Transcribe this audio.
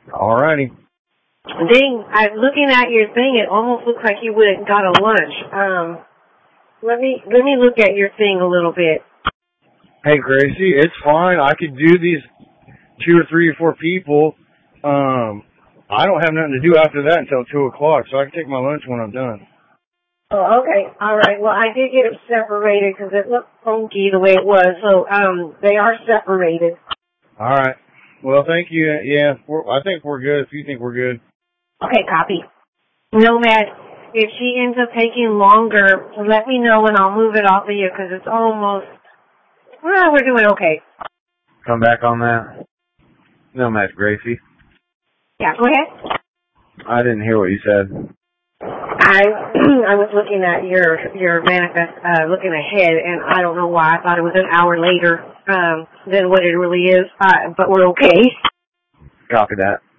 Alrighty. Dang, I'm looking at your thing. It almost looks like you would have got a lunch. Let me look at your thing a little bit. Hey, Gracie, it's fine. I could do these 2 or 3 or 4 people. I don't have nothing to do after that until 2 o'clock, so I can take my lunch when I'm done. Oh, okay. All right. Well, I did get it separated because it looked funky the way it was. So, they are separated. All right. Well, thank you. Yeah, I think we're good if you think we're good. Okay, copy. Nomad, if she ends up taking longer, let me know and I'll move it off of you because it's almost, well, we're doing okay. Come back on that. Nomad Gracie. Yeah, go ahead. I didn't hear what you said. I was looking at your manifest, looking ahead, and I don't know why. I thought it was an hour later than what it really is, but we're okay. Copy that.